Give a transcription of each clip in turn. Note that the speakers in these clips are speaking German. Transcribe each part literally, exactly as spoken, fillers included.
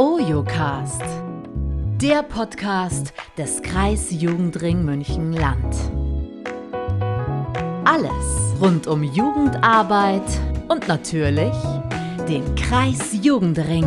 OYOcast, der Podcast des Kreisjugendring München-Land. Alles rund um Jugendarbeit und natürlich den Kreisjugendring.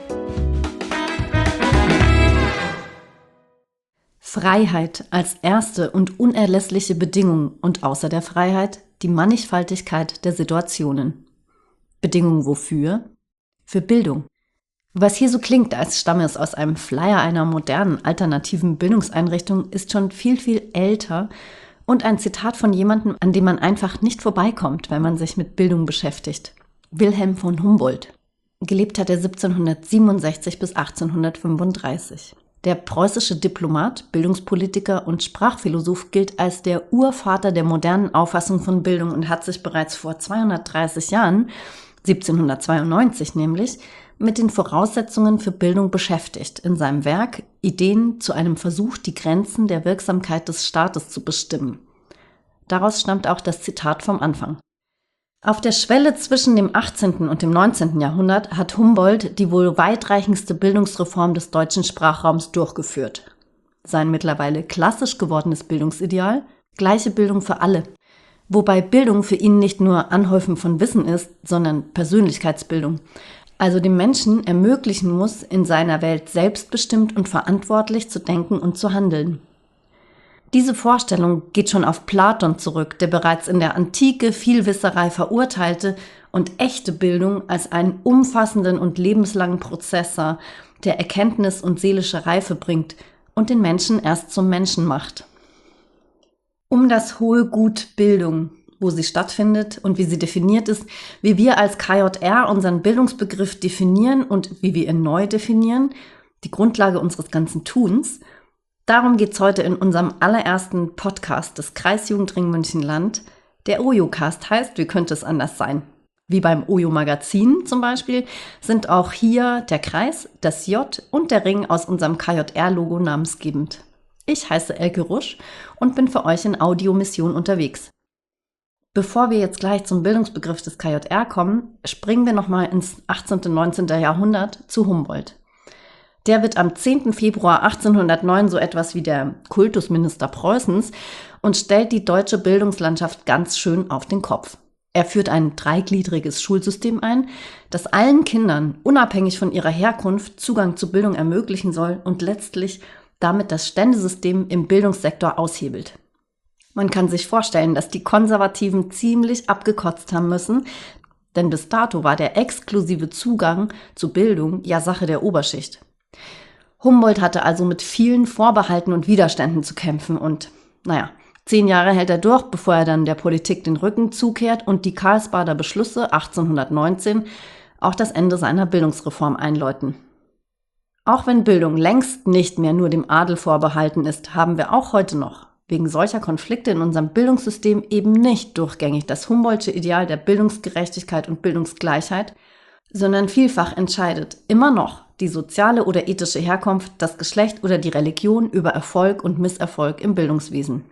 Freiheit als erste und unerlässliche Bedingung und außer der Freiheit die Mannigfaltigkeit der Situationen. Bedingung wofür? Für Bildung. Was hier so klingt, als stamme es aus einem Flyer einer modernen, alternativen Bildungseinrichtung, ist schon viel, viel älter und ein Zitat von jemandem, an dem man einfach nicht vorbeikommt, wenn man sich mit Bildung beschäftigt. Wilhelm von Humboldt. Gelebt hat er siebzehnhundertsiebenundsechzig bis achtzehnhundertfünfunddreißig. Der preußische Diplomat, Bildungspolitiker und Sprachphilosoph gilt als der Urvater der modernen Auffassung von Bildung und hat sich bereits vor zweihundertdreißig Jahren, siebzehnhundertzweiundneunzig nämlich, mit den Voraussetzungen für Bildung beschäftigt, in seinem Werk Ideen zu einem Versuch, die Grenzen der Wirksamkeit des Staates zu bestimmen. Daraus stammt auch das Zitat vom Anfang. Auf der Schwelle zwischen dem achtzehnten und dem neunzehnten Jahrhundert hat Humboldt die wohl weitreichendste Bildungsreform des deutschen Sprachraums durchgeführt. Sein mittlerweile klassisch gewordenes Bildungsideal: gleiche Bildung für alle. Wobei Bildung für ihn nicht nur Anhäufen von Wissen ist, sondern Persönlichkeitsbildung. Also dem Menschen ermöglichen muss, in seiner Welt selbstbestimmt und verantwortlich zu denken und zu handeln. Diese Vorstellung geht schon auf Platon zurück, der bereits in der Antike Vielwisserei verurteilte und echte Bildung als einen umfassenden und lebenslangen Prozess sah, der Erkenntnis und seelische Reife bringt und den Menschen erst zum Menschen macht. Um das hohe Gut Bildung, wo sie stattfindet und wie sie definiert ist, wie wir als K J R unseren Bildungsbegriff definieren und wie wir ihn neu definieren, die Grundlage unseres ganzen Tuns. Darum geht's heute in unserem allerersten Podcast des Kreisjugendring München-Land, der OYOcast heißt. Wie könnte es anders sein? Wie beim OYO-Magazin zum Beispiel sind auch hier der Kreis, das J und der Ring aus unserem K J R-Logo namensgebend. Ich heiße Elke Rusch und bin für euch in Audiomission unterwegs. Bevor wir jetzt gleich zum Bildungsbegriff des K J R kommen, springen wir nochmal ins achtzehnten und neunzehnten Jahrhundert zu Humboldt. Der wird am zehnten Februar achtzehnhundertneun so etwas wie der Kultusminister Preußens und stellt die deutsche Bildungslandschaft ganz schön auf den Kopf. Er führt ein dreigliedriges Schulsystem ein, das allen Kindern, unabhängig von ihrer Herkunft, Zugang zu Bildung ermöglichen soll und letztlich damit das Ständesystem im Bildungssektor aushebelt. Man kann sich vorstellen, dass die Konservativen ziemlich abgekotzt haben müssen, denn bis dato war der exklusive Zugang zu Bildung ja Sache der Oberschicht. Humboldt hatte also mit vielen Vorbehalten und Widerständen zu kämpfen und, naja, zehn Jahre hält er durch, bevor er dann der Politik den Rücken zukehrt und die Karlsbader Beschlüsse achtzehnhundertneunzehn auch das Ende seiner Bildungsreform einläuten. Auch wenn Bildung längst nicht mehr nur dem Adel vorbehalten ist, haben wir auch heute noch wegen solcher Konflikte in unserem Bildungssystem eben nicht durchgängig das Humboldtsche Ideal der Bildungsgerechtigkeit und Bildungsgleichheit, sondern vielfach entscheidet immer noch die soziale oder ethische Herkunft, das Geschlecht oder die Religion über Erfolg und Misserfolg im Bildungswesen.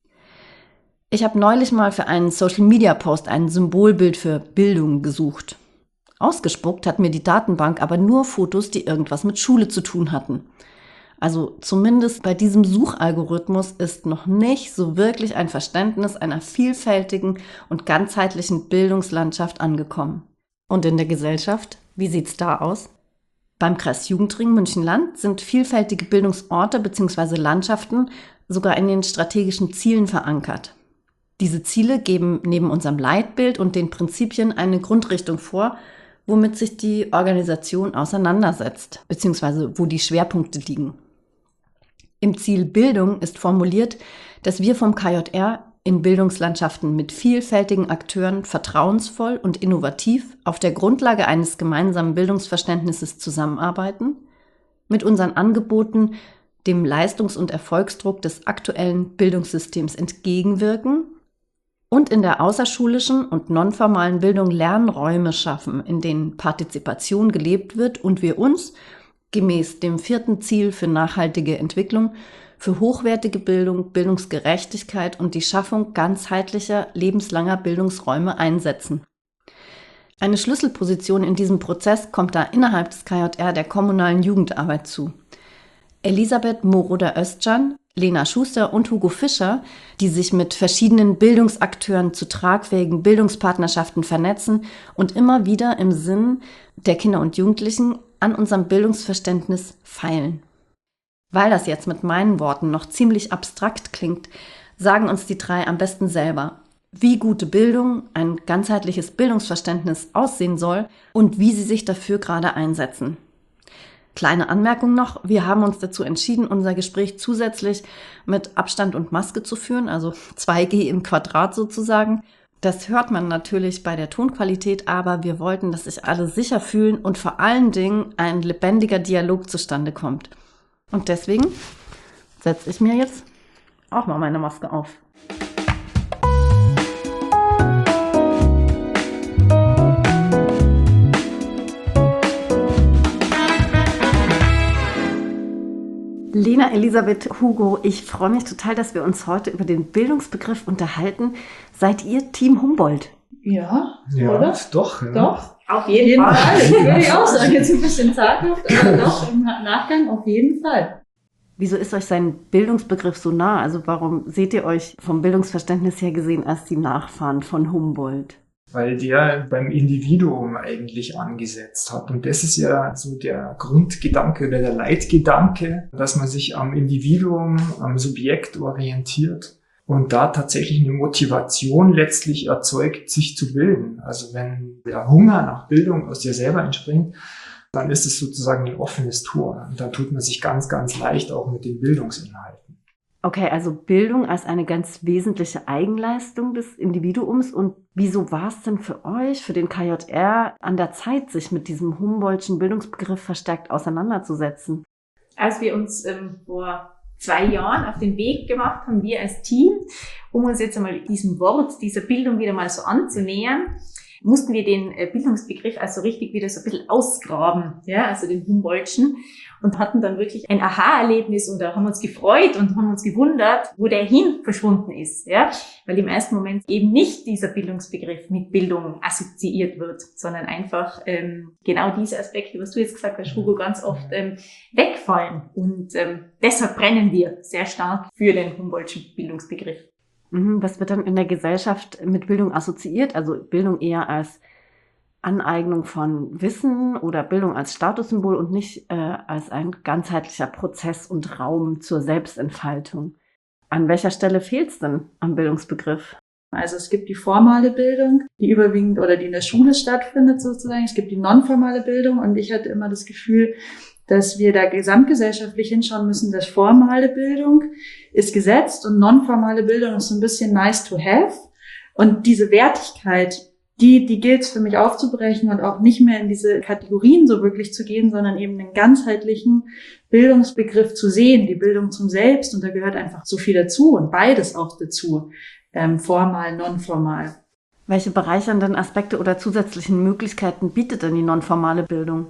Ich habe neulich mal für einen Social-Media-Post ein Symbolbild für Bildung gesucht. Ausgespuckt hat mir die Datenbank aber nur Fotos, die irgendwas mit Schule zu tun hatten. Also zumindest bei diesem Suchalgorithmus ist noch nicht so wirklich ein Verständnis einer vielfältigen und ganzheitlichen Bildungslandschaft angekommen. Und in der Gesellschaft, wie sieht's da aus? Beim Kreisjugendring München-Land sind vielfältige Bildungsorte bzw. Landschaften sogar in den strategischen Zielen verankert. Diese Ziele geben neben unserem Leitbild und den Prinzipien eine Grundrichtung vor, womit sich die Organisation auseinandersetzt, bzw. wo die Schwerpunkte liegen. Im Ziel Bildung ist formuliert, dass wir vom K J R in Bildungslandschaften mit vielfältigen Akteuren vertrauensvoll und innovativ auf der Grundlage eines gemeinsamen Bildungsverständnisses zusammenarbeiten, mit unseren Angeboten dem Leistungs- und Erfolgsdruck des aktuellen Bildungssystems entgegenwirken und in der außerschulischen und nonformalen Bildung Lernräume schaffen, in denen Partizipation gelebt wird und wir uns gemäß dem vierten Ziel für nachhaltige Entwicklung für hochwertige Bildung, Bildungsgerechtigkeit und die Schaffung ganzheitlicher, lebenslanger Bildungsräume einsetzen. Eine Schlüsselposition in diesem Prozess kommt da innerhalb des K J R der kommunalen Jugendarbeit zu. Elisabeth Moroder-Özcan, Lena Schuster und Hugo Fischer, die sich mit verschiedenen Bildungsakteuren zu tragfähigen Bildungspartnerschaften vernetzen und immer wieder im Sinn der Kinder und Jugendlichen an unserem Bildungsverständnis feilen. Weil das jetzt mit meinen Worten noch ziemlich abstrakt klingt, sagen uns die drei am besten selber, wie gute Bildung, ein ganzheitliches Bildungsverständnis aussehen soll und wie sie sich dafür gerade einsetzen. Kleine Anmerkung noch, wir haben uns dazu entschieden, unser Gespräch zusätzlich mit Abstand und Maske zu führen, also zwei G im Quadrat sozusagen. Das hört man natürlich bei der Tonqualität, aber wir wollten, dass sich alle sicher fühlen und vor allen Dingen ein lebendiger Dialog zustande kommt. Und deswegen setze ich mir jetzt auch mal meine Maske auf. Lena, Elisabeth, Hugo, ich freue mich total, dass wir uns heute über den Bildungsbegriff unterhalten. Seid ihr Team Humboldt? Ja, ja oder? Doch. Ja. Doch, auf jeden, jeden Fall. Fall. Würde ich auch sagen, jetzt ein bisschen zaghaft, aber doch, im Nachgang auf jeden Fall. Wieso ist euch sein Bildungsbegriff so nah? Also warum seht ihr euch vom Bildungsverständnis her gesehen als die Nachfahren von Humboldt? Weil der beim Individuum eigentlich angesetzt hat. Und das ist ja so der Grundgedanke oder der Leitgedanke, dass man sich am Individuum, am Subjekt orientiert und da tatsächlich eine Motivation letztlich erzeugt, sich zu bilden. Also wenn der Hunger nach Bildung aus dir selber entspringt, dann ist es sozusagen ein offenes Tor. Und dann tut man sich ganz, ganz leicht auch mit den Bildungsinhalten. Okay, also Bildung als eine ganz wesentliche Eigenleistung des Individuums. Und wieso war es denn für euch, für den K J R, an der Zeit, sich mit diesem Humboldtschen Bildungsbegriff verstärkt auseinanderzusetzen? Als wir uns ähm, vor zwei Jahren auf den Weg gemacht haben, wir als Team, um uns jetzt einmal diesem Wort, dieser Bildung wieder mal so anzunähern, mussten wir den äh, Bildungsbegriff also richtig wieder so ein bisschen ausgraben, ja, also den Humboldtschen, und hatten dann wirklich ein Aha-Erlebnis und da haben uns gefreut und haben uns gewundert, wo der hin verschwunden ist, ja, weil im ersten Moment eben nicht dieser Bildungsbegriff mit Bildung assoziiert wird, sondern einfach ähm, genau diese Aspekte, was du jetzt gesagt hast, Hugo, ganz oft ähm, wegfallen und ähm, deshalb brennen wir sehr stark für den Humboldtschen Bildungsbegriff. Was wird dann in der Gesellschaft mit Bildung assoziiert? Also Bildung eher als Aneignung von Wissen oder Bildung als Statussymbol und nicht äh, als ein ganzheitlicher Prozess und Raum zur Selbstentfaltung. An welcher Stelle fehlt es denn am Bildungsbegriff? Also es gibt die formale Bildung, die überwiegend oder die in der Schule stattfindet sozusagen. Es gibt die nonformale Bildung und ich hatte immer das Gefühl, dass wir da gesamtgesellschaftlich hinschauen müssen, dass formale Bildung ist gesetzt und nonformale Bildung ist so ein bisschen nice to have. Und diese Wertigkeit, die, die gilt es für mich aufzubrechen und auch nicht mehr in diese Kategorien so wirklich zu gehen, sondern eben einen ganzheitlichen Bildungsbegriff zu sehen, die Bildung zum Selbst. Und da gehört einfach so viel dazu und beides auch dazu, ähm, formal, nonformal. Welche bereichernden Aspekte oder zusätzlichen Möglichkeiten bietet denn die nonformale Bildung?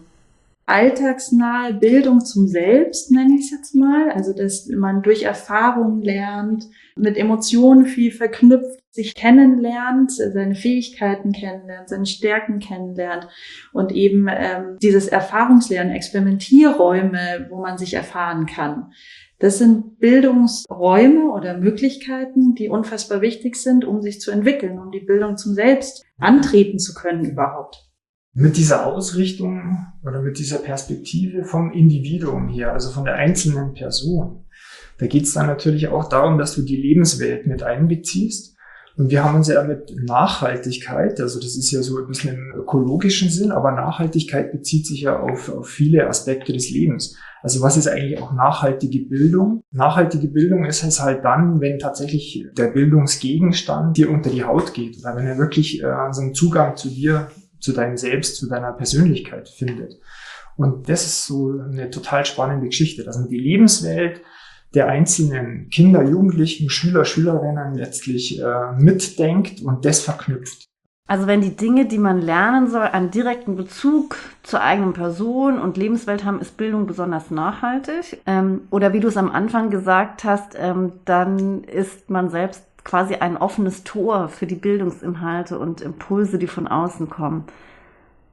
Alltagsnahe Bildung zum Selbst, nenne ich es jetzt mal. Also, dass man durch Erfahrung lernt, mit Emotionen viel verknüpft, sich kennenlernt, seine Fähigkeiten kennenlernt, seine Stärken kennenlernt und eben ähm, dieses Erfahrungslernen, Experimentierräume, wo man sich erfahren kann. Das sind Bildungsräume oder Möglichkeiten, die unfassbar wichtig sind, um sich zu entwickeln, um die Bildung zum Selbst antreten zu können überhaupt. Mit dieser Ausrichtung oder mit dieser Perspektive vom Individuum her, also von der einzelnen Person, da geht es dann natürlich auch darum, dass du die Lebenswelt mit einbeziehst. Und wir haben uns ja mit Nachhaltigkeit, also das ist ja so ein bisschen im ökologischen Sinn, aber Nachhaltigkeit bezieht sich ja auf, auf viele Aspekte des Lebens. Also was ist eigentlich auch nachhaltige Bildung? Nachhaltige Bildung ist es halt dann, wenn tatsächlich der Bildungsgegenstand dir unter die Haut geht oder wenn er wirklich äh, so einen Zugang zu dir, zu deinem Selbst, zu deiner Persönlichkeit findet. Und das ist so eine total spannende Geschichte, dass man die Lebenswelt der einzelnen Kinder, Jugendlichen, Schüler, Schülerinnen letztlich äh, mitdenkt und das verknüpft. Also wenn die Dinge, die man lernen soll, einen direkten Bezug zur eigenen Person und Lebenswelt haben, ist Bildung besonders nachhaltig. Ähm, oder wie du es am Anfang gesagt hast, ähm, dann ist man selbst quasi ein offenes Tor für die Bildungsinhalte und Impulse, die von außen kommen.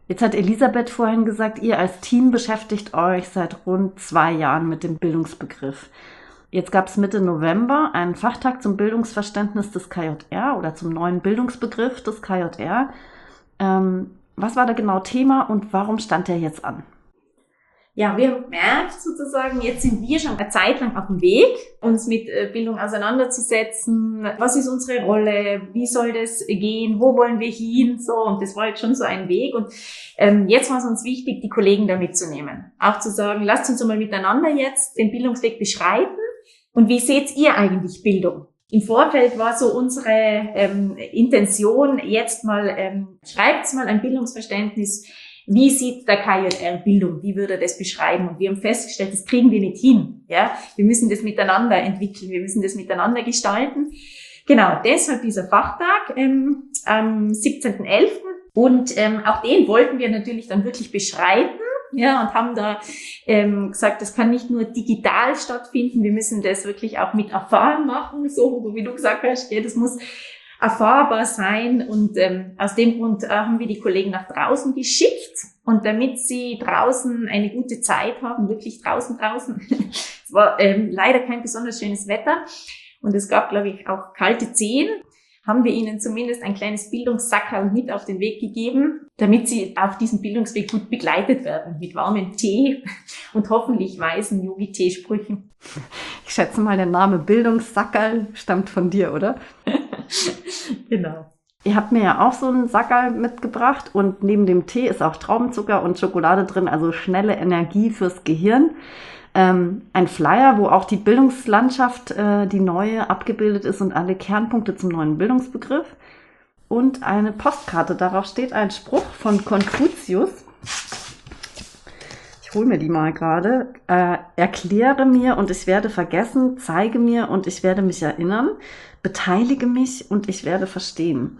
Jetzt hat Elisabeth vorhin gesagt, ihr als Team beschäftigt euch seit rund zwei Jahren mit dem Bildungsbegriff. Jetzt gab es Mitte November einen Fachtag zum Bildungsverständnis des K J R oder zum neuen Bildungsbegriff des K J R. Ähm, was war da genau Thema und warum stand der jetzt an? Ja, wir haben gemerkt sozusagen, jetzt sind wir schon eine Zeit lang auf dem Weg, uns mit Bildung auseinanderzusetzen. Was ist unsere Rolle? Wie soll das gehen? Wo wollen wir hin? So, und das war jetzt schon so ein Weg. Und ähm, jetzt war es uns wichtig, die Kollegen da mitzunehmen. Auch zu sagen, lasst uns mal miteinander jetzt den Bildungsweg beschreiten. Und wie seht ihr eigentlich Bildung? Im Vorfeld war so unsere ähm, Intention, jetzt mal, ähm, schreibt mal ein Bildungsverständnis. Wie sieht der K J R Bildung? Wie würde er das beschreiben? Und wir haben festgestellt, das kriegen wir nicht hin. Ja, wir müssen das miteinander entwickeln. Wir müssen das miteinander gestalten. Genau, deshalb dieser Fachtag ähm, am siebzehnten elften Und ähm, auch den wollten wir natürlich dann wirklich beschreiten. Ja, und haben da ähm, gesagt, das kann nicht nur digital stattfinden. Wir müssen das wirklich auch mit Erfahrung machen. So wie du gesagt hast, ja, das muss erfahrbar sein, und ähm, aus dem Grund äh, haben wir die Kollegen nach draußen geschickt, und damit sie draußen eine gute Zeit haben, wirklich draußen draußen, es war ähm, leider kein besonders schönes Wetter und es gab, glaube ich, auch kalte Zehen, haben wir ihnen zumindest ein kleines Bildungssackerl mit auf den Weg gegeben, damit sie auf diesem Bildungsweg gut begleitet werden, mit warmem Tee und hoffentlich weisen Yogi-Tee-Sprüchen. Ich schätze mal, der Name Bildungssackerl stammt von dir, oder? Genau. Ihr habt mir ja auch so einen Sackerl mitgebracht, und neben dem Tee ist auch Traubenzucker und Schokolade drin, also schnelle Energie fürs Gehirn. Ähm, ein Flyer, wo auch die Bildungslandschaft, äh, die neue, abgebildet ist und alle Kernpunkte zum neuen Bildungsbegriff. Und eine Postkarte, darauf steht ein Spruch von Konfuzius. Ich hole mir die mal gerade. Äh, erkläre mir und ich werde vergessen, zeige mir und ich werde mich erinnern, beteilige mich und ich werde verstehen.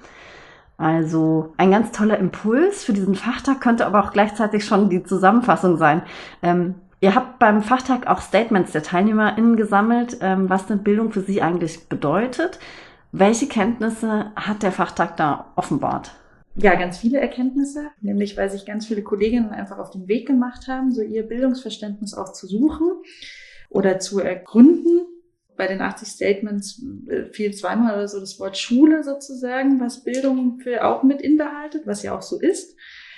Also ein ganz toller Impuls für diesen Fachtag, könnte aber auch gleichzeitig schon die Zusammenfassung sein. Ähm, ihr habt beim Fachtag auch Statements der TeilnehmerInnen gesammelt, ähm, was denn Bildung für sie eigentlich bedeutet. Welche Kenntnisse hat der Fachtag da offenbart? Ja, ganz viele Erkenntnisse, nämlich weil sich ganz viele Kolleginnen einfach auf den Weg gemacht haben, so ihr Bildungsverständnis auch zu suchen oder zu ergründen. Bei den achtzig Statements fiel zweimal oder so das Wort Schule sozusagen, was Bildung für auch mit inbehaltet, was ja auch so ist.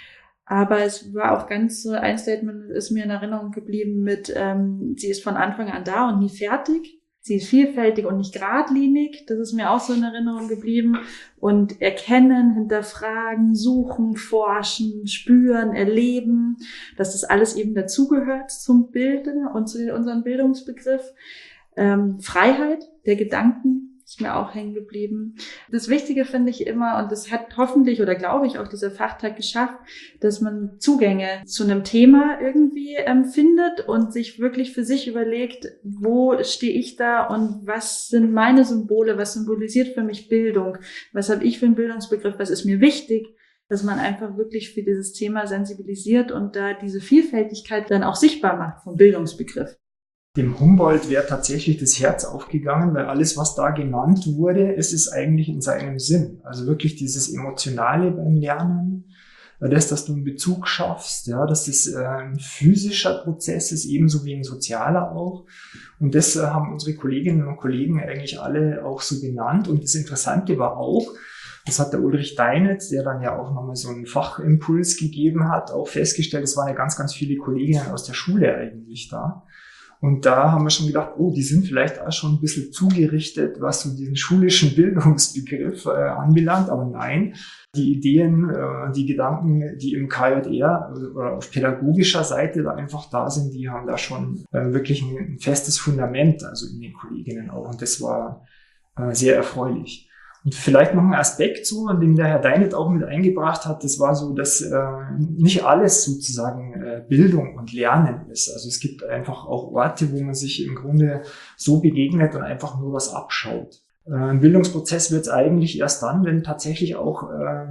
Aber es war auch ganz so, ein Statement ist mir in Erinnerung geblieben mit, ähm, sie ist von Anfang an da und nie fertig. Sie ist vielfältig und nicht geradlinig. Das ist mir auch so in Erinnerung geblieben. Und erkennen, hinterfragen, suchen, forschen, spüren, erleben, dass das alles eben dazugehört zum Bilden und zu unserem Bildungsbegriff. Ähm, Freiheit der Gedanken ist mir auch hängen geblieben. Das Wichtige finde ich immer, und das hat hoffentlich oder glaube ich auch dieser Fachtag geschafft, dass man Zugänge zu einem Thema irgendwie ähm, findet und sich wirklich für sich überlegt, wo stehe ich da und was sind meine Symbole, was symbolisiert für mich Bildung, was habe ich für einen Bildungsbegriff, was ist mir wichtig, dass man einfach wirklich für dieses Thema sensibilisiert und da diese Vielfältigkeit dann auch sichtbar macht vom Bildungsbegriff. Dem Humboldt wäre tatsächlich das Herz aufgegangen, weil alles, was da genannt wurde, es ist eigentlich in seinem Sinn. Also wirklich dieses Emotionale beim Lernen, das, dass du einen Bezug schaffst, ja, dass das ein physischer Prozess ist, ebenso wie ein sozialer auch. Und das haben unsere Kolleginnen und Kollegen eigentlich alle auch so genannt. Und das Interessante war auch, das hat der Ulrich Deinitz, der dann ja auch nochmal so einen Fachimpuls gegeben hat, auch festgestellt, es waren ja ganz, ganz viele Kolleginnen aus der Schule eigentlich da. Und da haben wir schon gedacht, oh, die sind vielleicht auch schon ein bisschen zugerichtet, was so diesen schulischen Bildungsbegriff äh, anbelangt. Aber nein, die Ideen, äh, die Gedanken, die im K J R oder auf pädagogischer Seite da einfach da sind, die haben da schon äh, wirklich ein, ein festes Fundament, also in den Kolleginnen auch. Und das war äh, sehr erfreulich. Und vielleicht noch ein Aspekt so, an dem der Herr Deinitz auch mit eingebracht hat, das war so, dass äh, nicht alles sozusagen äh, Bildung und Lernen ist. Also es gibt einfach auch Orte, wo man sich im Grunde so begegnet und einfach nur was abschaut. Äh, ein Bildungsprozess wird es eigentlich erst dann, wenn tatsächlich auch äh,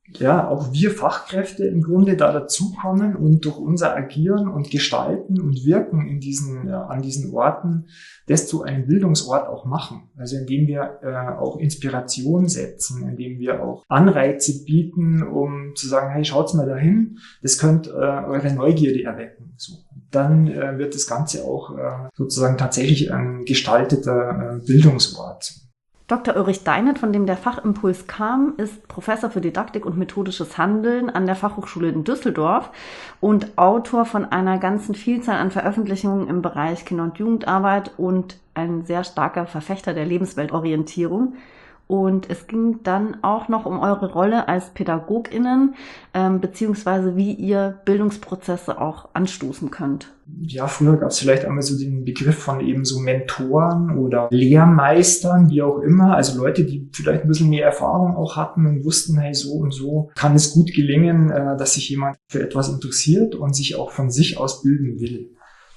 ja, auch wir Fachkräfte im Grunde da dazukommen und durch unser Agieren und Gestalten und Wirken in diesen, ja, an diesen Orten das zu einem Bildungsort auch machen. Also indem wir äh, auch Inspiration setzen, indem wir auch Anreize bieten, um zu sagen, hey, schaut's mal dahin, das könnte äh, eure Neugierde erwecken. So. Dann äh, wird das Ganze auch äh, sozusagen tatsächlich ein gestalteter äh, Bildungsort. Doktor Ulrich Deinert, von dem der Fachimpuls kam, ist Professor für Didaktik und methodisches Handeln an der Fachhochschule in Düsseldorf und Autor von einer ganzen Vielzahl an Veröffentlichungen im Bereich Kinder- und Jugendarbeit und ein sehr starker Verfechter der Lebensweltorientierung. Und es ging dann auch noch um eure Rolle als PädagogInnen, ähm, beziehungsweise wie ihr Bildungsprozesse auch anstoßen könnt. Ja, früher gab es vielleicht einmal so den Begriff von eben so Mentoren oder Lehrmeistern, wie auch immer. Also Leute, die vielleicht ein bisschen mehr Erfahrung auch hatten und wussten, hey, so und so kann es gut gelingen, äh, dass sich jemand für etwas interessiert und sich auch von sich aus bilden will.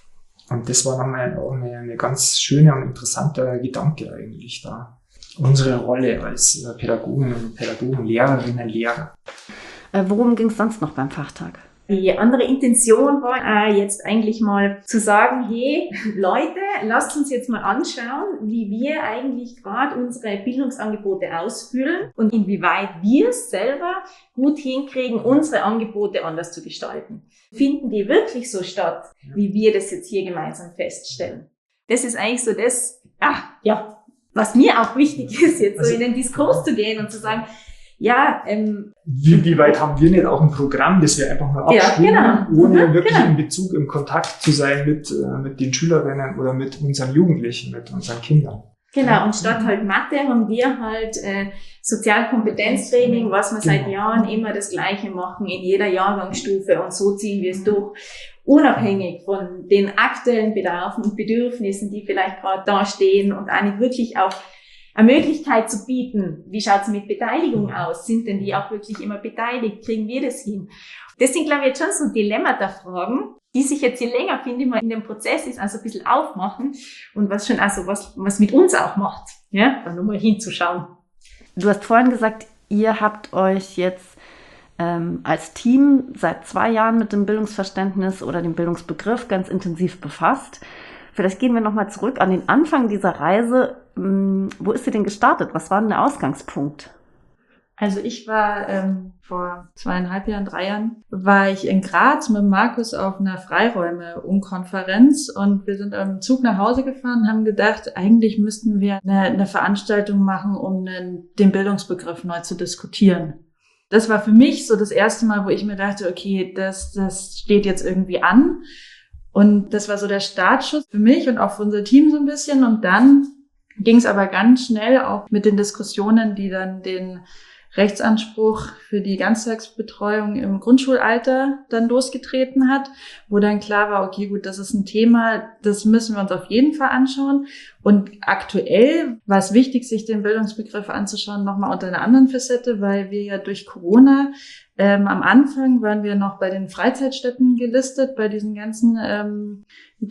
Und das war dann auch eine, eine ganz schöne und interessante Gedanke eigentlich da. Unsere Rolle als Pädagogen und Pädagogen, Lehrerinnen, Lehrer. Äh, worum ging es sonst noch beim Fachtag? Die andere Intention war äh, jetzt eigentlich mal zu sagen, hey Leute, lasst uns jetzt mal anschauen, wie wir eigentlich gerade unsere Bildungsangebote ausfüllen und inwieweit wir es selber gut hinkriegen, unsere Angebote anders zu gestalten. Finden die wirklich so statt, wie wir das jetzt hier gemeinsam feststellen? Das ist eigentlich so das, ah, ja, was mir auch wichtig ist, jetzt so in den Diskurs zu gehen und zu sagen, ja, ähm, wie, wie weit haben wir nicht auch ein Programm, das wir einfach nur abstimmen, ja, genau. ohne mhm, wirklich genau. in Bezug, im Kontakt zu sein mit, äh, mit den Schülerinnen oder mit unseren Jugendlichen, mit unseren Kindern. Genau, und statt halt Mathe haben wir halt äh, Sozialkompetenztraining, was wir seit Jahren immer das Gleiche machen, in jeder Jahrgangsstufe, und so ziehen wir es durch. Unabhängig von den aktuellen Bedarfen und Bedürfnissen, die vielleicht gerade da stehen, und eine wirklich auch eine Möglichkeit zu bieten. Wie schaut's mit Beteiligung aus? Sind denn die auch wirklich immer beteiligt? Kriegen wir das hin? Das sind, glaube ich, jetzt schon so Dilemmata-Fragen, die sich jetzt je länger, finde ich mal, in dem Prozess ist, also ein bisschen aufmachen und was schon also was, was mit uns auch macht, ja, da nochmal hinzuschauen. Du hast vorhin gesagt, ihr habt euch jetzt ähm, als Team seit zwei Jahren mit dem Bildungsverständnis oder dem Bildungsbegriff ganz intensiv befasst. Vielleicht gehen wir nochmal zurück an den Anfang dieser Reise. Hm, wo ist sie denn gestartet? Was war denn der Ausgangspunkt? Also ich war ähm, vor zweieinhalb Jahren, drei Jahren, war ich in Graz mit Markus auf einer Freiräume-Umkonferenz und wir sind am Zug nach Hause gefahren und haben gedacht, eigentlich müssten wir eine, eine Veranstaltung machen, um einen, den Bildungsbegriff neu zu diskutieren. Das war für mich so das erste Mal, wo ich mir dachte, okay, das, das steht jetzt irgendwie an. Und das war so der Startschuss für mich und auch für unser Team so ein bisschen. Und dann ging es aber ganz schnell auch mit den Diskussionen, die dann den Rechtsanspruch für die Ganztagsbetreuung im Grundschulalter dann losgetreten hat, wo dann klar war, okay, gut, das ist ein Thema, das müssen wir uns auf jeden Fall anschauen. Und aktuell war es wichtig, sich den Bildungsbegriff anzuschauen, nochmal unter einer anderen Facette, weil wir ja durch Corona ähm, am Anfang waren wir noch bei den Freizeitstätten gelistet, bei diesen ganzen ähm,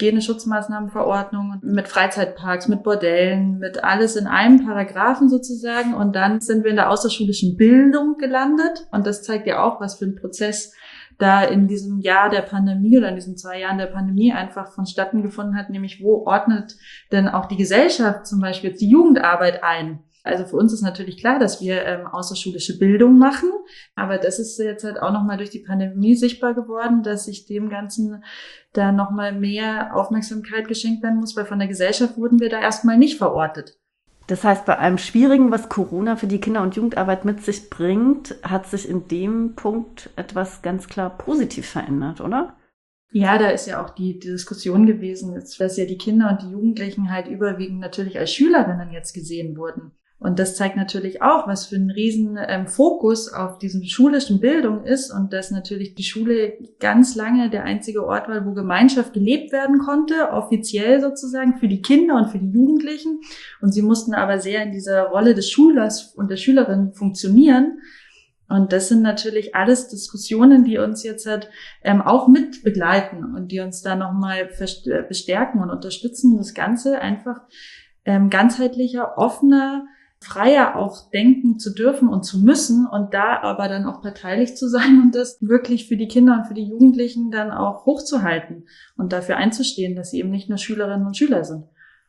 Hygieneschutzmaßnahmenverordnungen mit Freizeitparks, mit Bordellen, mit alles in einem Paragraphen sozusagen. Und dann sind wir in der außerschulischen Bildung gelandet. Und das zeigt ja auch, was für ein Prozess da in diesem Jahr der Pandemie oder in diesen zwei Jahren der Pandemie einfach vonstatten gefunden hat, nämlich wo ordnet denn auch die Gesellschaft zum Beispiel jetzt die Jugendarbeit ein? Also für uns ist natürlich klar, dass wir ähm, außerschulische Bildung machen, aber das ist jetzt halt auch nochmal durch die Pandemie sichtbar geworden, dass sich dem Ganzen da nochmal mehr Aufmerksamkeit geschenkt werden muss, weil von der Gesellschaft wurden wir da erstmal nicht verortet. Das heißt, bei allem Schwierigen, was Corona für die Kinder- und Jugendarbeit mit sich bringt, hat sich in dem Punkt etwas ganz klar positiv verändert, oder? Ja, da ist ja auch die, die Diskussion gewesen, dass ja die Kinder und die Jugendlichen halt überwiegend natürlich als Schülerinnen jetzt gesehen wurden. Und das zeigt natürlich auch, was für ein riesen ähm, Fokus auf diesen schulischen Bildung ist und dass natürlich die Schule ganz lange der einzige Ort war, wo Gemeinschaft gelebt werden konnte, offiziell sozusagen für die Kinder und für die Jugendlichen. Und sie mussten aber sehr in dieser Rolle des Schülers und der Schülerin funktionieren. Und das sind natürlich alles Diskussionen, die uns jetzt halt, ähm, auch mit begleiten und die uns da nochmal bestärken und unterstützen, das Ganze einfach ähm, ganzheitlicher, offener, freier auch denken zu dürfen und zu müssen und da aber dann auch parteilich zu sein und das wirklich für die Kinder und für die Jugendlichen dann auch hochzuhalten und dafür einzustehen, dass sie eben nicht nur Schülerinnen und Schüler sind.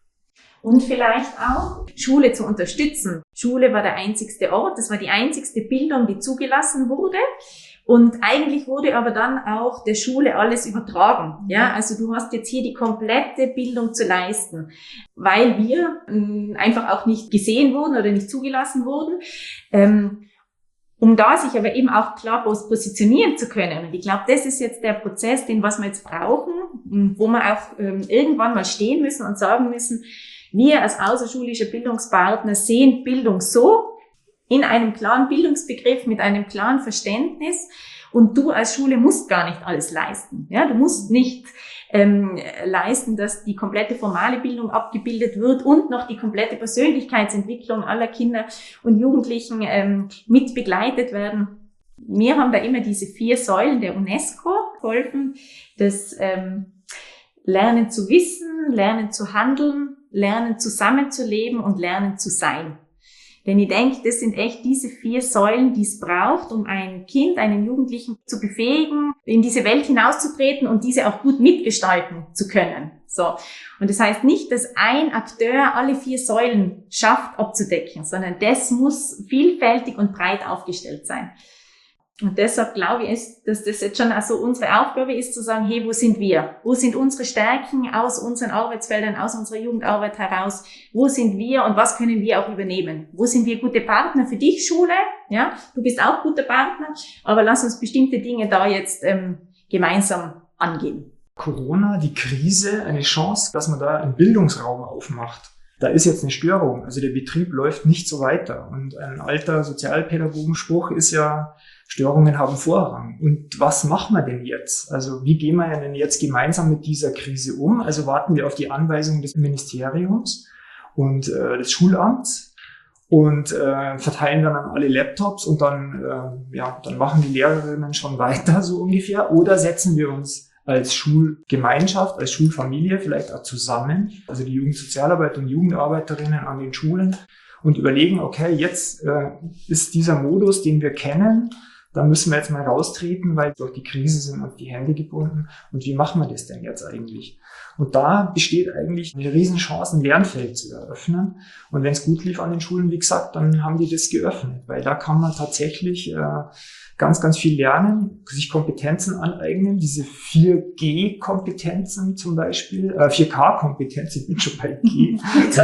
Und vielleicht auch Schule zu unterstützen. Schule war der einzigste Ort, das war die einzigste Bildung, die zugelassen wurde. Und eigentlich wurde aber dann auch der Schule alles übertragen. Ja, also du hast jetzt hier die komplette Bildung zu leisten, weil wir ähm, einfach auch nicht gesehen wurden oder nicht zugelassen wurden. Ähm, um da sich aber eben auch klar positionieren zu können. Und ich glaube, das ist jetzt der Prozess, den was wir jetzt brauchen, wo wir auch ähm, irgendwann mal stehen müssen und sagen müssen, wir als außerschulische Bildungspartner sehen Bildung so, in einem klaren Bildungsbegriff, mit einem klaren Verständnis. Und du als Schule musst gar nicht alles leisten. Ja, du musst nicht ähm, leisten, dass die komplette formale Bildung abgebildet wird und noch die komplette Persönlichkeitsentwicklung aller Kinder und Jugendlichen ähm, mit begleitet werden. Wir haben da immer diese vier Säulen der UNESCO geholfen, das ähm, Lernen zu wissen, Lernen zu handeln, Lernen zusammenzuleben und Lernen zu sein. Denn ich denke, das sind echt diese vier Säulen, die es braucht, um ein Kind, einen Jugendlichen zu befähigen, in diese Welt hinauszutreten und diese auch gut mitgestalten zu können. So. Und das heißt nicht, dass ein Akteur alle vier Säulen schafft abzudecken, sondern das muss vielfältig und breit aufgestellt sein. Und deshalb glaube ich, dass das jetzt schon also unsere Aufgabe ist, zu sagen, hey, wo sind wir? Wo sind unsere Stärken aus unseren Arbeitsfeldern, aus unserer Jugendarbeit heraus? Wo sind wir und was können wir auch übernehmen? Wo sind wir gute Partner für dich, Schule? Ja, du bist auch guter Partner, aber lass uns bestimmte Dinge da jetzt ähm, gemeinsam angehen. Corona, die Krise, eine Chance, dass man da einen Bildungsraum aufmacht. Da ist jetzt eine Störung, also der Betrieb läuft nicht so weiter. Und ein alter Sozialpädagogenspruch ist ja, Störungen haben Vorrang. Und was machen wir denn jetzt? Also wie gehen wir denn jetzt gemeinsam mit dieser Krise um? Also warten wir auf die Anweisung des Ministeriums und äh, des Schulamts und äh, verteilen dann an alle Laptops und dann, äh, ja, dann machen die Lehrerinnen schon weiter so ungefähr. Oder setzen wir uns als Schulgemeinschaft, als Schulfamilie vielleicht auch zusammen, also die Jugendsozialarbeit und Jugendarbeiterinnen an den Schulen und überlegen, okay, jetzt äh, ist dieser Modus, den wir kennen, da müssen wir jetzt mal raustreten, weil durch die Krise sind uns die Hände gebunden. Und wie machen wir das denn jetzt eigentlich? Und da besteht eigentlich eine Riesenchance, ein Lernfeld zu eröffnen. Und wenn es gut lief an den Schulen, wie gesagt, dann haben die das geöffnet, weil da kann man tatsächlich äh, ganz, ganz viel lernen, sich Kompetenzen aneignen, diese vier G Kompetenzen zum Beispiel, äh, vier K Kompetenzen, ich bin schon bei G.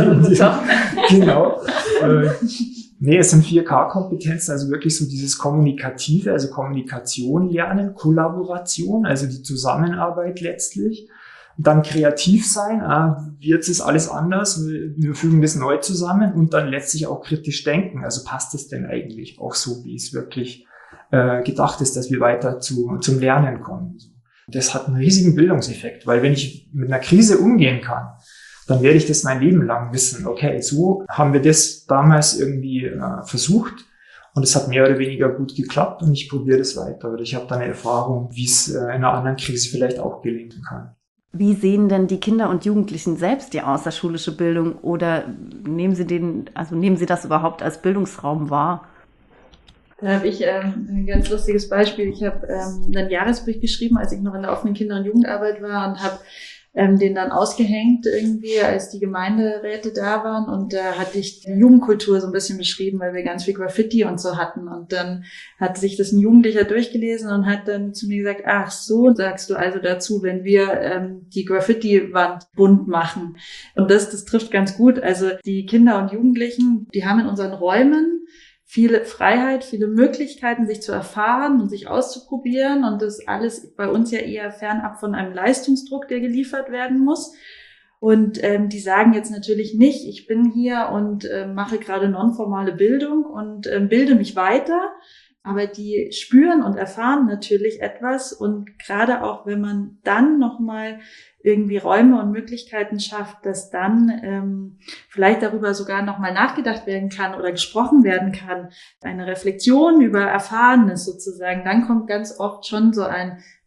Genau. Äh, nee, es sind vier K Kompetenzen, also wirklich so dieses Kommunikative, also Kommunikation lernen, Kollaboration, also die Zusammenarbeit letztlich. Dann kreativ sein, ah, jetzt ist alles anders, wir fügen das neu zusammen und dann letztlich auch kritisch denken. Also passt es denn eigentlich auch so, wie es wirklich äh, gedacht ist, dass wir weiter zu, zum Lernen kommen. Das hat einen riesigen Bildungseffekt, weil wenn ich mit einer Krise umgehen kann, dann werde ich das mein Leben lang wissen. Okay, so haben wir das damals irgendwie äh, versucht und es hat mehr oder weniger gut geklappt und ich probiere das weiter. Oder ich habe da eine Erfahrung, wie es äh, in einer anderen Krise vielleicht auch gelingen kann. Wie sehen denn die Kinder und Jugendlichen selbst die außerschulische Bildung oder nehmen sie den, also nehmen sie das überhaupt als Bildungsraum wahr? Da habe ich ähm, ein ganz lustiges Beispiel. Ich habe ähm, einen Jahresbericht geschrieben, als ich noch in der offenen Kinder- und Jugendarbeit war und habe ähm, den dann ausgehängt irgendwie, als die Gemeinderäte da waren und da hatte ich die Jugendkultur so ein bisschen beschrieben, weil wir ganz viel Graffiti und so hatten und dann hat sich das ein Jugendlicher durchgelesen und hat dann zu mir gesagt, ach so, sagst du also dazu, wenn wir ähm, die Graffiti-Wand bunt machen. Und das, das trifft ganz gut. Also die Kinder und Jugendlichen, die haben in unseren Räumen viele Freiheit, viele Möglichkeiten, sich zu erfahren und sich auszuprobieren. Und das alles bei uns ja eher fernab von einem Leistungsdruck, der geliefert werden muss. Und ähm, die sagen jetzt natürlich nicht, ich bin hier und äh, mache gerade nonformale Bildung und äh, bilde mich weiter. Aber die spüren und erfahren natürlich etwas. Und gerade auch, wenn man dann nochmal irgendwie Räume und Möglichkeiten schafft, dass dann ähm, vielleicht darüber sogar nochmal nachgedacht werden kann oder gesprochen werden kann, eine Reflexion über Erfahrenes sozusagen, dann kommt ganz oft schon so ein,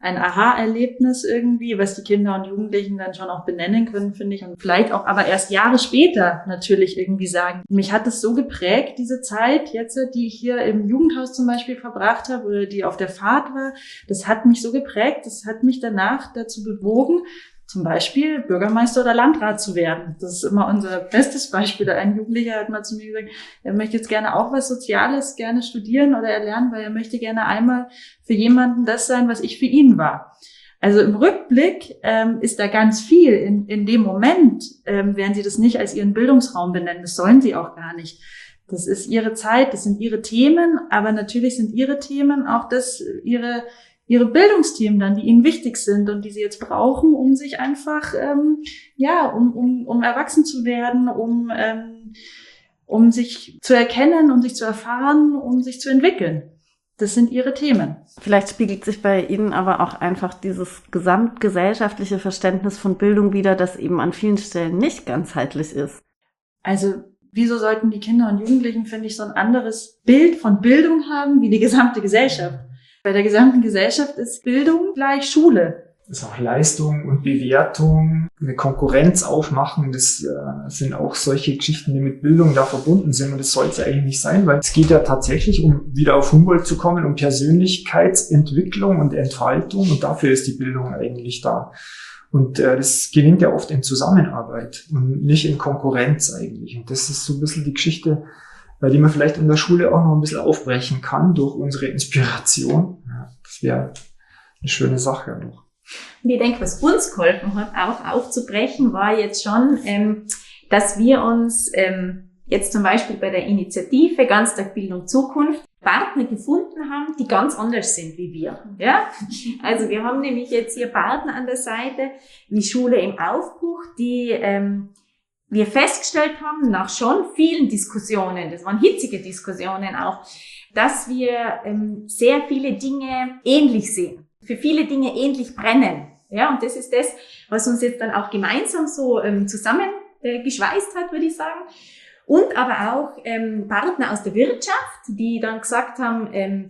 ein Aha-Erlebnis irgendwie, was die Kinder und Jugendlichen dann schon auch benennen können, finde ich. Und vielleicht auch aber erst Jahre später natürlich irgendwie sagen, mich hat es so geprägt, diese Zeit jetzt, die ich hier im Jugendhaus zum Beispiel verbracht habe oder die auf der Fahrt war, das hat mich so geprägt, das hat mich danach dazu bewogen, zum Beispiel Bürgermeister oder Landrat zu werden. Das ist immer unser bestes Beispiel. Ein Jugendlicher hat mal zu mir gesagt, er möchte jetzt gerne auch was Soziales gerne studieren oder erlernen, weil er möchte gerne einmal für jemanden das sein, was ich für ihn war. Also im Rückblick ähm, ist da ganz viel. In, in dem Moment ähm, werden sie das nicht als ihren Bildungsraum benennen. Das sollen sie auch gar nicht. Das ist ihre Zeit, das sind ihre Themen, aber natürlich sind ihre Themen auch das, ihre ihre Bildungsthemen dann, die ihnen wichtig sind und die sie jetzt brauchen, um sich einfach, ähm, ja, um, um, um erwachsen zu werden, um, ähm, um sich zu erkennen, um sich zu erfahren, um sich zu entwickeln. Das sind ihre Themen. Vielleicht spiegelt sich bei Ihnen aber auch einfach dieses gesamtgesellschaftliche Verständnis von Bildung wider, das eben an vielen Stellen nicht ganzheitlich ist. Also, wieso sollten die Kinder und Jugendlichen, finde ich, so ein anderes Bild von Bildung haben wie die gesamte Gesellschaft? Bei der gesamten Gesellschaft ist Bildung gleich Schule. Das ist auch Leistung und Bewertung, eine Konkurrenz aufmachen, das äh, sind auch solche Geschichten, die mit Bildung da verbunden sind und das soll es eigentlich nicht sein, weil es geht ja tatsächlich, um wieder auf Humboldt zu kommen, um Persönlichkeitsentwicklung und Entfaltung und dafür ist die Bildung eigentlich da. Und äh, das gelingt ja oft in Zusammenarbeit und nicht in Konkurrenz eigentlich. Und das ist so ein bisschen die Geschichte, die man vielleicht in der Schule auch noch ein bisschen aufbrechen kann durch unsere Inspiration. Ja, das wäre eine schöne Sache noch. Und ich denke, was uns geholfen hat, auch aufzubrechen, war jetzt schon, ähm, dass wir uns ähm, jetzt zum Beispiel bei der Initiative Ganztagbildung Zukunft Partner gefunden haben, die ganz anders sind wie wir. Ja? Also wir haben nämlich jetzt hier Partner an der Seite, wie Schule im Aufbruch, die ähm, wir festgestellt haben, nach schon vielen Diskussionen, das waren hitzige Diskussionen auch, dass wir ähm, sehr viele Dinge ähnlich sehen, für viele Dinge ähnlich brennen. Ja, und das ist das, was uns jetzt dann auch gemeinsam so ähm, zusammengeschweißt äh, hat, würde ich sagen. Und aber auch ähm, Partner aus der Wirtschaft, die dann gesagt haben, ähm,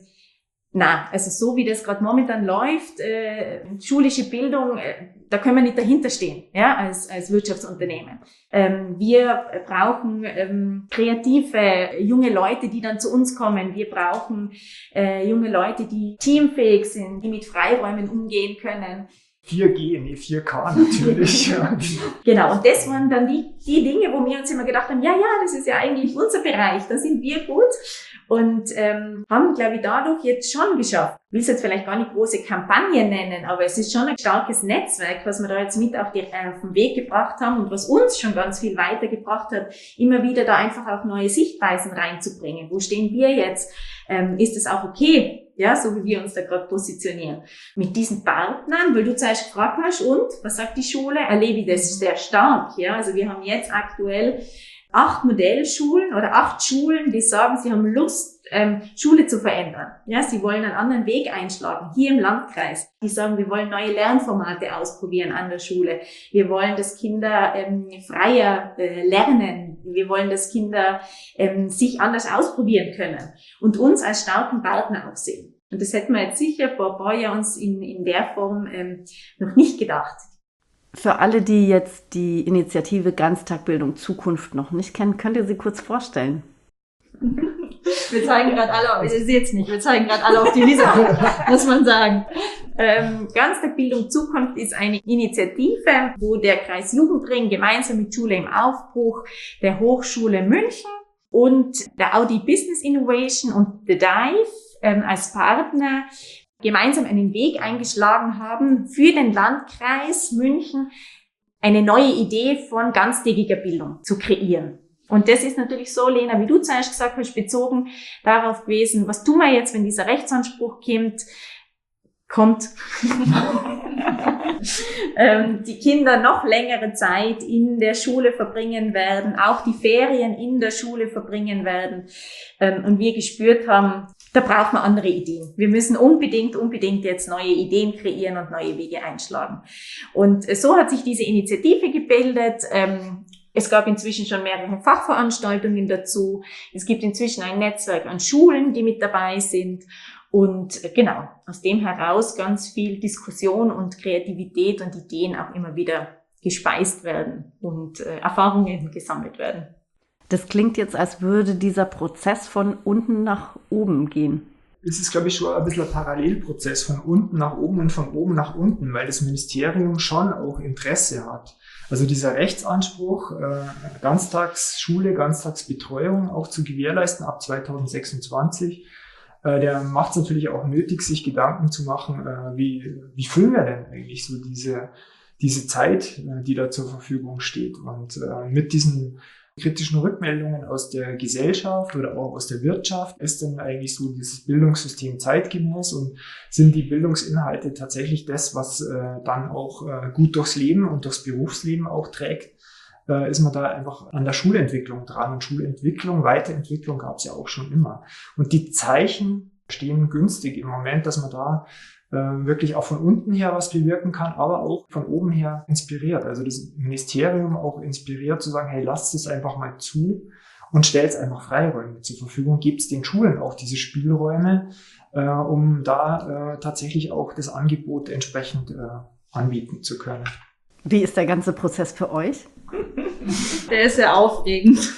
na, also so wie das gerade momentan läuft, äh, schulische Bildung, äh, da können wir nicht dahinter stehen, ja, als, als Wirtschaftsunternehmen. Ähm, wir brauchen ähm, kreative, junge Leute, die dann zu uns kommen. Wir brauchen äh, junge Leute, die teamfähig sind, die mit Freiräumen umgehen können. vier G, nee, vier K natürlich. Ja. Genau, und das waren dann die, die Dinge, wo wir uns immer gedacht haben, ja, ja, das ist ja eigentlich unser Bereich, da sind wir gut. Und ähm, haben, glaube ich, dadurch jetzt schon geschafft. Ich will es jetzt vielleicht gar nicht große Kampagne nennen, aber es ist schon ein starkes Netzwerk, was wir da jetzt mit auf, die, auf den Weg gebracht haben und was uns schon ganz viel weitergebracht hat, immer wieder da einfach auch neue Sichtweisen reinzubringen. Wo stehen wir jetzt? Ähm, ist es auch okay, ja, so wie wir uns da gerade positionieren? Mit diesen Partnern, weil du zuerst gefragt hast, und was sagt die Schule? Erlebe ich das sehr stark, ja. Also wir haben jetzt aktuell acht Modellschulen oder acht Schulen, die sagen, sie haben Lust, ähm, Schule zu verändern. Ja, sie wollen einen anderen Weg einschlagen, hier im Landkreis. Die sagen, wir wollen neue Lernformate ausprobieren an der Schule. Wir wollen, dass Kinder ähm, freier äh, lernen. Wir wollen, dass Kinder ähm, sich anders ausprobieren können und uns als starken Partner auch sehen. Und das hätten wir jetzt sicher vor ein paar Jahren uns in, in der Form ähm, noch nicht gedacht. Für alle, die jetzt die Initiative Ganztagbildung Zukunft noch nicht kennen, könnt ihr sie kurz vorstellen? Wir zeigen gerade alle auf, ihr seht es nicht, wir zeigen gerade alle auf die Lisa, muss man sagen. Ähm, Ganztagbildung Zukunft ist eine Initiative, wo der Kreis Jugendring gemeinsam mit Schule im Aufbruch, der Hochschule München und der Audi Business Innovation und The Dive ähm, als Partner gemeinsam einen Weg eingeschlagen haben, für den Landkreis München eine neue Idee von ganztägiger Bildung zu kreieren. Und das ist natürlich so, Lena, wie du zuerst gesagt hast, bezogen darauf gewesen, was tun wir jetzt, wenn dieser Rechtsanspruch kommt, kommt, ähm, die Kinder noch längere Zeit in der Schule verbringen werden, auch die Ferien in der Schule verbringen werden, ähm, und wir gespürt haben, da braucht man andere Ideen. Wir müssen unbedingt, unbedingt jetzt neue Ideen kreieren und neue Wege einschlagen. Und so hat sich diese Initiative gebildet. Ähm, Es gab inzwischen schon mehrere Fachveranstaltungen dazu. Es gibt inzwischen ein Netzwerk an Schulen, die mit dabei sind. Und genau, aus dem heraus ganz viel Diskussion und Kreativität und Ideen auch immer wieder gespeist werden und äh, Erfahrungen gesammelt werden. Das klingt jetzt, als würde dieser Prozess von unten nach oben gehen. Es ist, glaube ich, schon ein bisschen ein Parallelprozess von unten nach oben und von oben nach unten, weil das Ministerium schon auch Interesse hat. Also dieser Rechtsanspruch, äh, Ganztagsschule, Ganztagsbetreuung auch zu gewährleisten ab zwanzig sechsundzwanzig, äh, der macht es natürlich auch nötig, sich Gedanken zu machen, äh, wie, wie füllen wir denn eigentlich so diese, diese Zeit, äh, die da zur Verfügung steht. Und äh, mit diesen kritischen Rückmeldungen aus der Gesellschaft oder auch aus der Wirtschaft ist dann eigentlich so dieses Bildungssystem zeitgemäß und sind die Bildungsinhalte tatsächlich das, was äh, dann auch äh, gut durchs Leben und durchs Berufsleben auch trägt, äh, ist man da einfach an der Schulentwicklung dran. Und Schulentwicklung, Weiterentwicklung gab es ja auch schon immer. Und die Zeichen stehen günstig im Moment, dass man da wirklich auch von unten her was bewirken kann, aber auch von oben her inspiriert. Also das Ministerium auch inspiriert zu sagen, hey, lasst es einfach mal zu und stellt einfach Freiräume zur Verfügung, gibt es den Schulen auch diese Spielräume, äh, um da äh, tatsächlich auch das Angebot entsprechend äh, anbieten zu können. Wie ist der ganze Prozess für euch? Der ist sehr aufregend.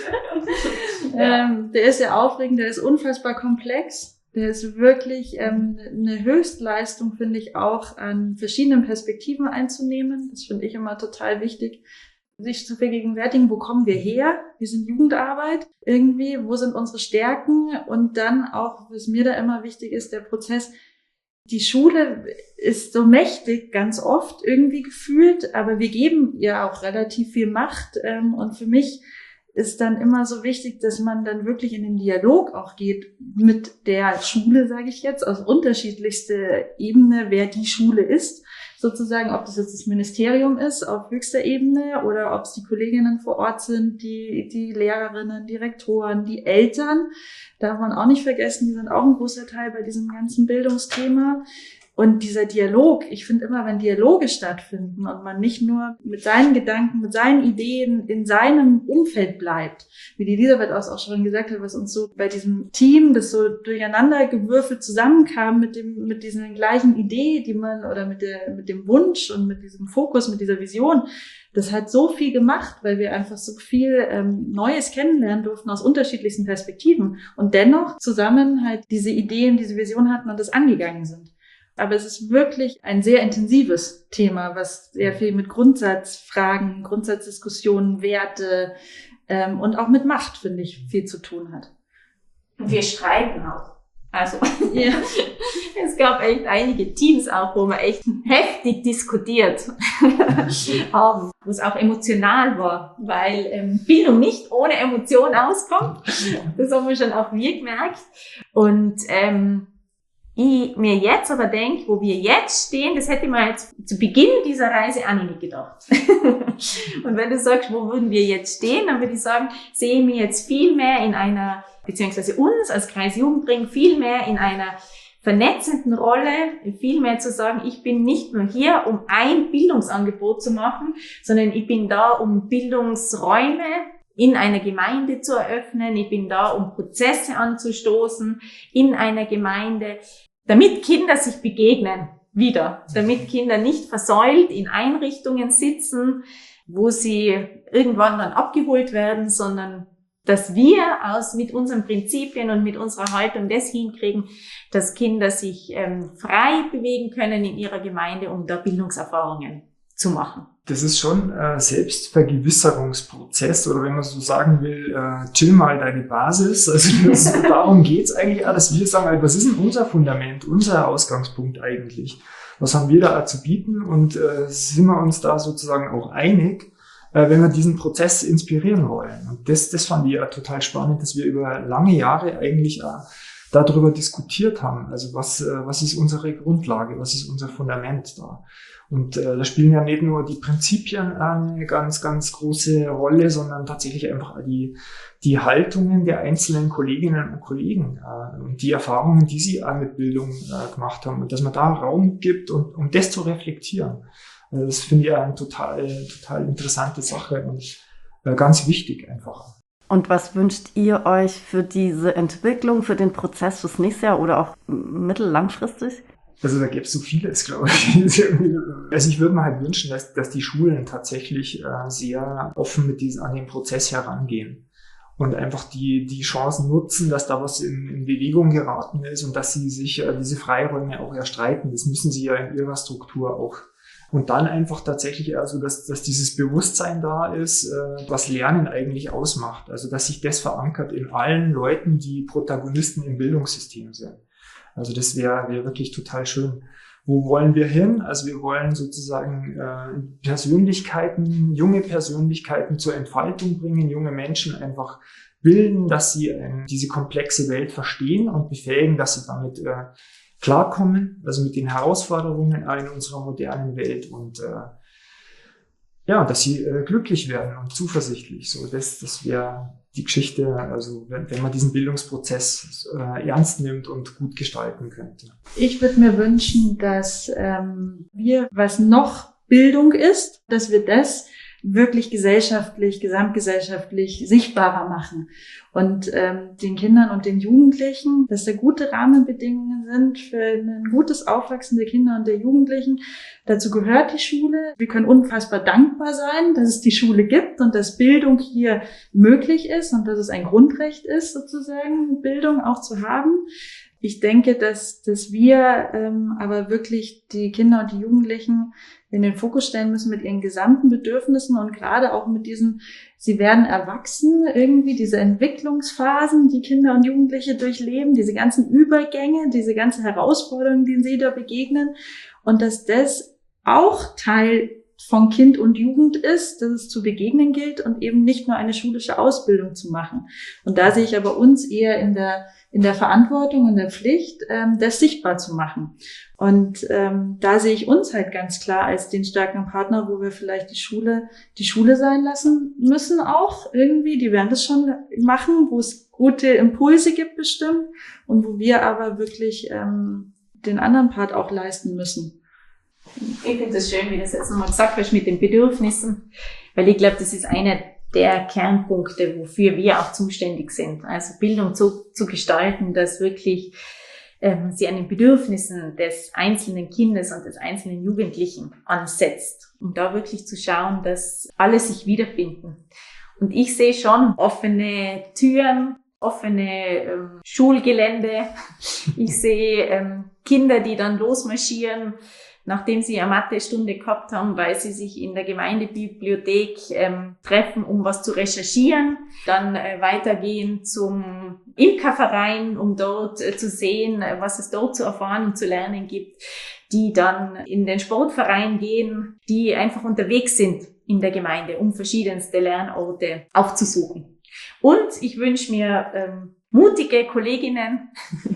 ähm, der ist sehr aufregend, der ist unfassbar komplex. Der ist wirklich ähm, eine Höchstleistung, finde ich, auch an verschiedenen Perspektiven einzunehmen. Das finde ich immer total wichtig, sich zu vergegenwärtigen, wo kommen wir her? Wir sind Jugendarbeit irgendwie, wo sind unsere Stärken? Und dann auch, was mir da immer wichtig ist, der Prozess, die Schule ist so mächtig, ganz oft irgendwie gefühlt, aber wir geben ihr auch relativ viel Macht. Ähm, und für mich ist dann immer so wichtig, dass man dann wirklich in den Dialog auch geht mit der Schule, sage ich jetzt, aus unterschiedlichster Ebene, wer die Schule ist, sozusagen, ob das jetzt das Ministerium ist auf höchster Ebene oder ob es die Kolleginnen vor Ort sind, die die Lehrerinnen, die Rektoren, die Eltern, darf man auch nicht vergessen, die sind auch ein großer Teil bei diesem ganzen Bildungsthema. Und dieser Dialog, ich finde immer, wenn Dialoge stattfinden und man nicht nur mit seinen Gedanken, mit seinen Ideen in seinem Umfeld bleibt, wie die Elisabeth auch schon gesagt hat, was uns so bei diesem Team, das so durcheinander gewürfelt zusammenkam mit dem, mit dieser gleichen Idee, die man, oder mit der, mit dem Wunsch und mit diesem Fokus, mit dieser Vision, das hat so viel gemacht, weil wir einfach so viel ähm, Neues kennenlernen durften aus unterschiedlichsten Perspektiven und dennoch zusammen halt diese Ideen, diese Vision hatten und das angegangen sind. Aber es ist wirklich ein sehr intensives Thema, was sehr viel mit Grundsatzfragen, Grundsatzdiskussionen, Werte ähm, und auch mit Macht, finde ich, viel zu tun hat. Und wir streiten auch. Also ja. Es gab echt einige Teams auch, wo wir echt heftig diskutiert haben, wo es auch emotional war, weil ähm, Bildung nicht ohne Emotion auskommt. Das haben wir schon auch wir gemerkt. Und ähm, ich mir jetzt aber denke, wo wir jetzt stehen, das hätte man jetzt zu Beginn dieser Reise auch nicht gedacht. Und wenn du sagst, wo würden wir jetzt stehen, dann würde ich sagen, sehe ich mich jetzt viel mehr in einer, beziehungsweise uns als Kreis Jugendring viel mehr in einer vernetzenden Rolle, viel mehr zu sagen, ich bin nicht nur hier, um ein Bildungsangebot zu machen, sondern ich bin da, um Bildungsräume in einer Gemeinde zu eröffnen. Ich bin da, um Prozesse anzustoßen in einer Gemeinde, damit Kinder sich begegnen wieder, damit Kinder nicht versäult in Einrichtungen sitzen, wo sie irgendwann dann abgeholt werden, sondern dass wir aus mit unseren Prinzipien und mit unserer Haltung das hinkriegen, dass Kinder sich ähm, frei bewegen können in ihrer Gemeinde, um da Bildungserfahrungen zu machen. Das ist schon ein Selbstvergewisserungsprozess oder wenn man so sagen will, äh, chill mal deine Basis. Also das, darum geht's eigentlich auch, dass wir sagen, was ist denn unser Fundament, unser Ausgangspunkt eigentlich? Was haben wir da zu bieten und äh, sind wir uns da sozusagen auch einig, äh, wenn wir diesen Prozess inspirieren wollen? Und das, das fand ich ja total spannend, dass wir über lange Jahre eigentlich auch darüber diskutiert haben. Also was, äh, was ist unsere Grundlage, was ist unser Fundament da? Und äh, da spielen ja nicht nur die Prinzipien eine ganz, ganz große Rolle, sondern tatsächlich einfach die, die Haltungen der einzelnen Kolleginnen und Kollegen äh, und die Erfahrungen, die sie auch mit Bildung äh, gemacht haben. Und dass man da Raum gibt, um, um das zu reflektieren. Also das finde ich eine total, total interessante Sache und äh, ganz wichtig einfach. Und was wünscht ihr euch für diese Entwicklung, für den Prozess fürs nächste Jahr oder auch mittel-langfristig? Also da gäbe es so vieles, glaube ich. Also ich würde mir halt wünschen, dass, dass die Schulen tatsächlich äh, sehr offen mit diesem, an den Prozess herangehen und einfach die, die Chancen nutzen, dass da was in, in Bewegung geraten ist und dass sie sich äh, diese Freiräume auch erstreiten. Das müssen sie ja in ihrer Struktur auch. Und dann einfach tatsächlich, also dass, dass dieses Bewusstsein da ist, äh, was Lernen eigentlich ausmacht. Also dass sich das verankert in allen Leuten, die Protagonisten im Bildungssystem sind. Also das wäre wär wirklich total schön. Wo wollen wir hin? Also wir wollen sozusagen äh, Persönlichkeiten, junge Persönlichkeiten zur Entfaltung bringen, junge Menschen einfach bilden, dass sie äh, diese komplexe Welt verstehen und befähigen, dass sie damit äh, klarkommen, also mit den Herausforderungen in unserer modernen Welt und äh, ja, dass sie äh, glücklich werden und zuversichtlich. So, das, das wäre die Geschichte, also wenn, wenn man diesen Bildungsprozess äh, ernst nimmt und gut gestalten könnte. Ich würde mir wünschen, dass ähm, wir, was noch Bildung ist, dass wir das wirklich gesellschaftlich, gesamtgesellschaftlich sichtbarer machen und ähm, den Kindern und den Jugendlichen, dass da gute Rahmenbedingungen sind für ein gutes Aufwachsen der Kinder und der Jugendlichen. Dazu gehört die Schule. Wir können unfassbar dankbar sein, dass es die Schule gibt und dass Bildung hier möglich ist und dass es ein Grundrecht ist, sozusagen Bildung auch zu haben. Ich denke, dass, dass wir ähm, aber wirklich die Kinder und die Jugendlichen in den Fokus stellen müssen mit ihren gesamten Bedürfnissen und gerade auch mit diesen, sie werden erwachsen, irgendwie diese Entwicklungsphasen, die Kinder und Jugendliche durchleben, diese ganzen Übergänge, diese ganzen Herausforderungen, denen sie da begegnen und dass das auch Teil von Kind und Jugend ist, dass es zu begegnen gilt und eben nicht nur eine schulische Ausbildung zu machen. Und da sehe ich aber uns eher in der in der Verantwortung und der Pflicht, ähm, das sichtbar zu machen. Und ähm, da sehe ich uns halt ganz klar als den starken Partner, wo wir vielleicht die Schule die Schule sein lassen müssen auch irgendwie. Die werden das schon machen, wo es gute Impulse gibt bestimmt und wo wir aber wirklich ähm, den anderen Part auch leisten müssen. Ich finde das schön, wie das jetzt nochmal gesagt hast mit den Bedürfnissen, weil ich glaube, das ist eine der Kernpunkte, wofür wir auch zuständig sind. Also Bildung so zu gestalten, dass wirklich ähm, sie an den Bedürfnissen des einzelnen Kindes und des einzelnen Jugendlichen ansetzt. Um da wirklich zu schauen, dass alle sich wiederfinden. Und ich sehe schon offene Türen, offene ähm, Schulgelände. Ich sehe ähm, Kinder, die dann losmarschieren, nachdem sie eine Mathe-Stunde gehabt haben, weil sie sich in der Gemeindebibliothek ähm, treffen, um was zu recherchieren, dann äh, weitergehen zum Imkerverein, um dort äh, zu sehen, äh, was es dort zu erfahren und zu lernen gibt, die dann in den Sportverein gehen, die einfach unterwegs sind in der Gemeinde, um verschiedenste Lernorte aufzusuchen. Und ich wünsche mir ähm, mutige Kolleginnen,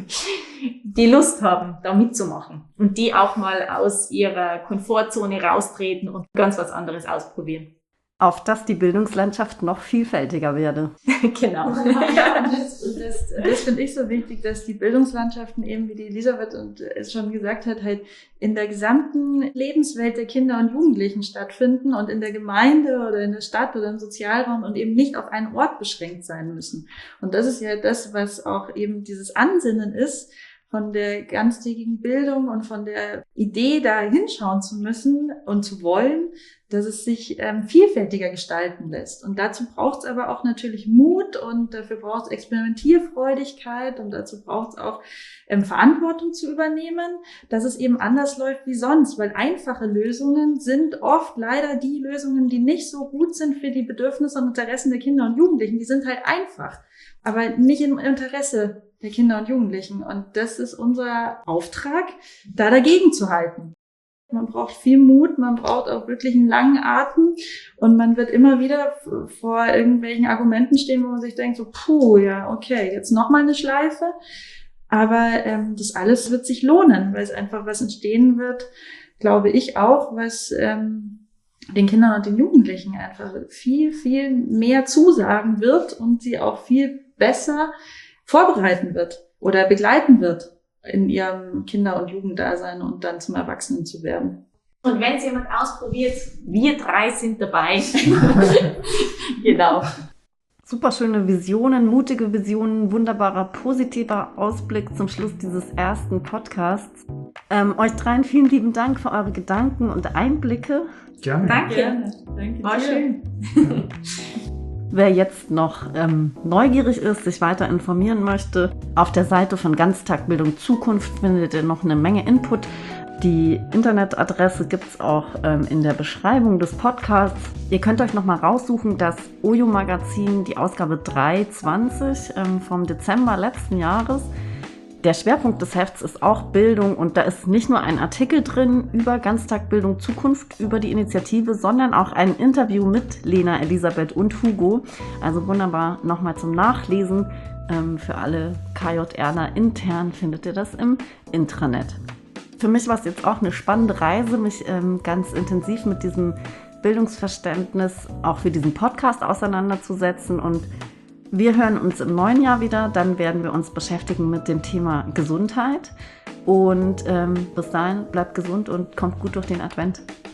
die Lust haben, da mitzumachen und die auch mal aus ihrer Komfortzone raustreten und ganz was anderes ausprobieren. Auf dass die Bildungslandschaft noch vielfältiger werde. Genau. Ja, das, das, das finde ich so wichtig, dass die Bildungslandschaften eben, wie die Elisabeth es schon gesagt hat, halt in der gesamten Lebenswelt der Kinder und Jugendlichen stattfinden und in der Gemeinde oder in der Stadt oder im Sozialraum und eben nicht auf einen Ort beschränkt sein müssen. Und das ist ja das, was auch eben dieses Ansinnen ist, von der ganztägigen Bildung und von der Idee, da hinschauen zu müssen und zu wollen, dass es sich ähm, vielfältiger gestalten lässt. Und dazu braucht es aber auch natürlich Mut und dafür braucht es Experimentierfreudigkeit und dazu braucht es auch ähm, Verantwortung zu übernehmen, dass es eben anders läuft wie sonst, weil einfache Lösungen sind oft leider die Lösungen, die nicht so gut sind für die Bedürfnisse und Interessen der Kinder und Jugendlichen. Die sind halt einfach, aber nicht im Interesse der Kinder und Jugendlichen. Und das ist unser Auftrag, da dagegen zu halten. Man braucht viel Mut, man braucht auch wirklich einen langen Atem und man wird immer wieder vor irgendwelchen Argumenten stehen, wo man sich denkt, so puh, ja, okay, jetzt nochmal eine Schleife. Aber ähm, das alles wird sich lohnen, weil es einfach was entstehen wird, glaube ich auch, was ähm, den Kindern und den Jugendlichen einfach viel, viel mehr zusagen wird und sie auch viel besser vorbereiten wird oder begleiten wird in ihrem Kinder- und Jugenddasein und dann zum Erwachsenen zu werden. Und wenn es jemand ausprobiert, wir drei sind dabei. Genau. Super schöne Visionen, mutige Visionen, wunderbarer, positiver Ausblick zum Schluss dieses ersten Podcasts. Ähm, euch dreien vielen lieben Dank für eure Gedanken und Einblicke. Gerne. Danke. Gerne. Danke War dir. schön. Wer jetzt noch ähm, neugierig ist, sich weiter informieren möchte, auf der Seite von Ganztagbildung Zukunft findet ihr noch eine Menge Input. Die Internetadresse gibt es auch ähm, in der Beschreibung des Podcasts. Ihr könnt euch nochmal raussuchen, das Oyo-Magazin, die Ausgabe drei zwanzig ähm, vom Dezember letzten Jahres. Der Schwerpunkt des Hefts ist auch Bildung und da ist nicht nur ein Artikel drin über Ganztagbildung Zukunft, über die Initiative, sondern auch ein Interview mit Lena, Elisabeth und Hugo. Also wunderbar nochmal zum Nachlesen. Ähm, für alle K J Rler intern findet ihr das im Intranet. Für mich war es jetzt auch eine spannende Reise, mich ähm, ganz intensiv mit diesem Bildungsverständnis auch für diesen Podcast auseinanderzusetzen. Und wir hören uns im neuen Jahr wieder. Dann werden wir uns beschäftigen mit dem Thema Gesundheit. Und ähm, bis dahin bleibt gesund und kommt gut durch den Advent.